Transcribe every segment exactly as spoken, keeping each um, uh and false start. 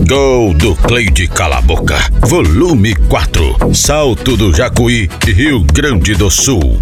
Gol do Cleide Cala a Boca, volume quatro, Salto do Jacuí, Rio Grande do Sul.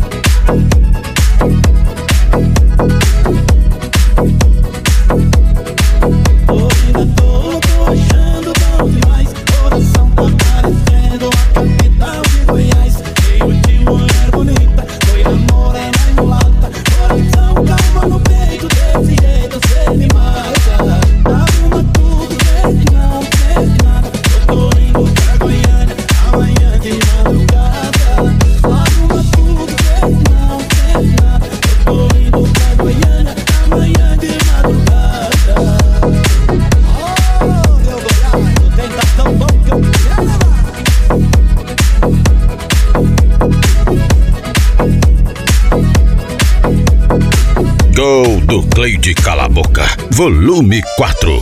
Gol do Cleide Cala a Boca, volume quatro.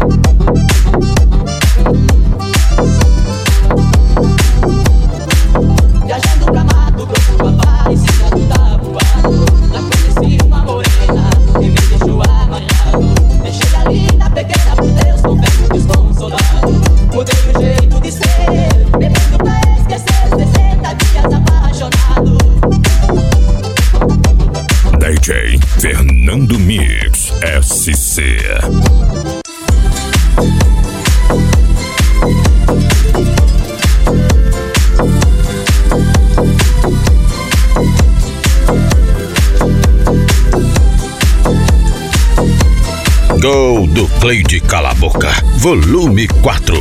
Viajando pra mato, procuro a paz, se não tá voado. Lá conheci uma morena e me deixou amanhado. Deixei a linda, peguei a por Deus, confesso desconsolado. Mudei o jeito de ser, bebendo pra esquecer sessenta dias apaixonado. D J Fernando Mix S C. Gol do Cleide Cala a Boca, volume quatro.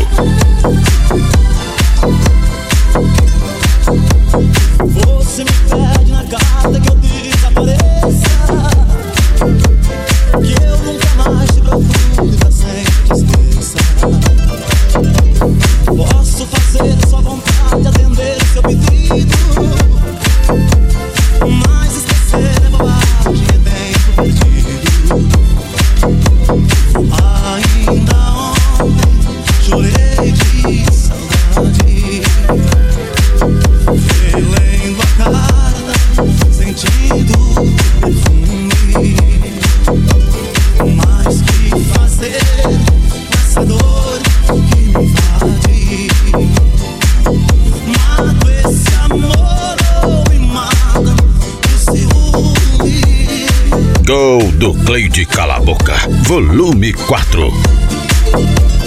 Você me pede na carta que eu desapareça, que eu nunca mais te procure pra sempre te esqueça. Posso fazer a sua vontade, atender o seu pedido, mas esquecer é bobagem, é tempo perdido. Ainda ontem chorei de saudade, relendo a carta, sentindo o perfume. Mas que fazer com essa dor que me invade? Mato esse amor ou me mata o ciúme. Gol do Cleide Cala a Boca, volume quatro.